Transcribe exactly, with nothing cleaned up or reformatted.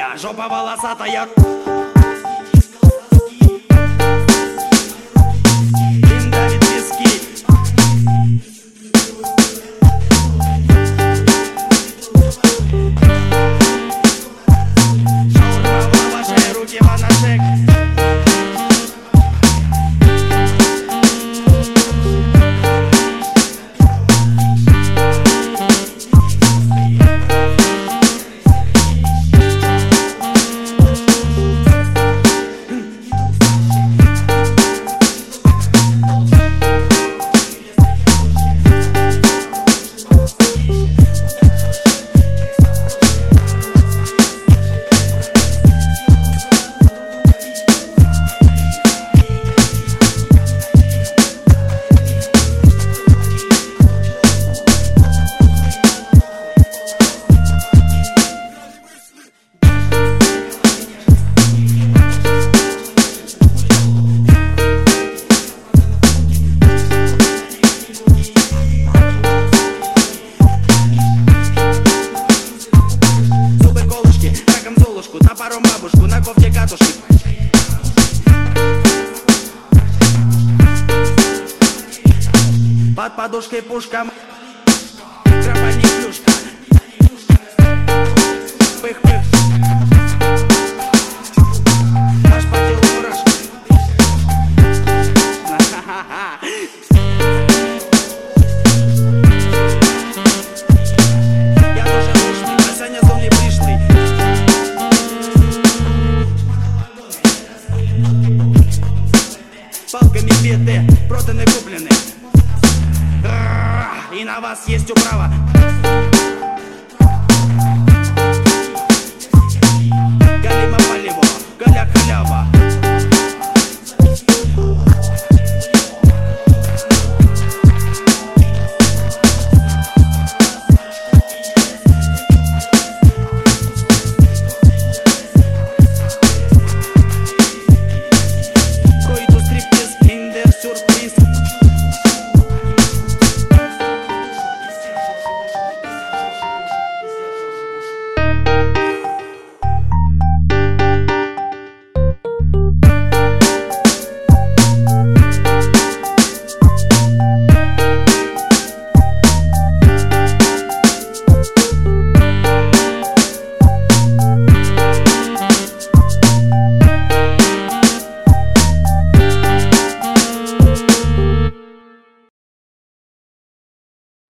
Моя жопа волосатая. Им давит виски. Шаурма в лаваше, руки в анашек. Топором бабушку, на кофте катушки. Под подушкой пушка. Крапани плюшка. Пых-пых. Аж по телу мурашки. Я дуже рушний, Вася зони прийшли. Палками биты, проданы, куплены. И на вас есть управа. Галима Полево, Галя халява.